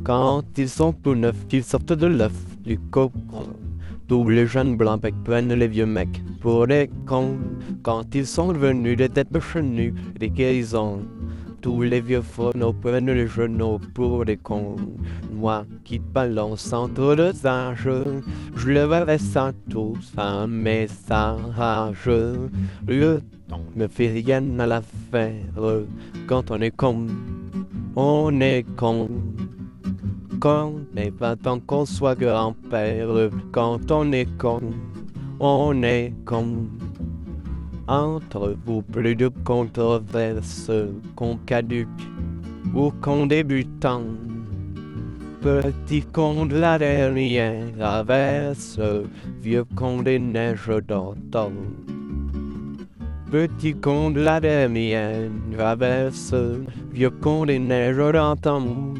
Quand ils sont tout neufs, qu'ils sortent de l'œuf du cocon. Tous les jeunes blancs becs prennent les vieux mecs pour des cons. Quand ils sont devenus des têtes chenues, des guérisons. Tous les vieux phonos prennent les genoux pour des cons. Moi qui balance entre deux âges, je le verrai ça tous un message. Le temps ne fait rien à l'affaire. Quand on est con, on est con. Quand n'est pas tant qu'on soit grand-père. Quand on est con, on est con. Entre vous, plus de controverses qu'on caduque ou qu'on débutant. Petit con de la dernière averse, vieux con des neiges d'automne. Petit con de la dernière averse, vieux con des neiges d'automne.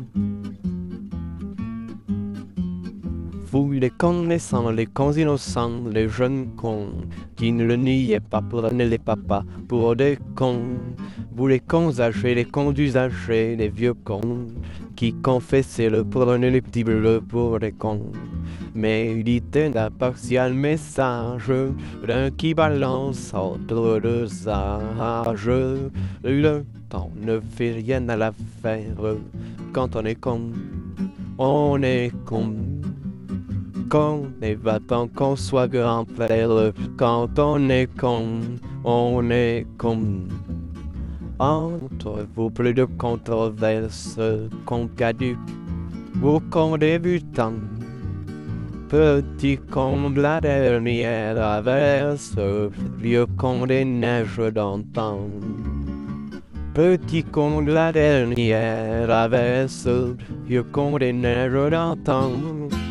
Vous les connaissants, les cons innocents, les jeunes cons, qui ne le niaient pas, prenaient les papas pour des cons. Vous les cons âgés, les cons usagés, les vieux cons, qui confessaient le prenaient les petits bleus pour des cons. Méditez l'impartial message d'un qui balance entre deux âges. Le temps ne fait rien à l'affaire. Quand on est con, on est con. Con et va tant qu'on soit grand-père. Quand on est con, on est con. Entre vous, plus de controverses qu'on caduque ou qu'on débutant. Petit con de la dernière averse, vieux con des neiges d'antan. Petit con de la dernière averse, vieux con des neiges d'antan.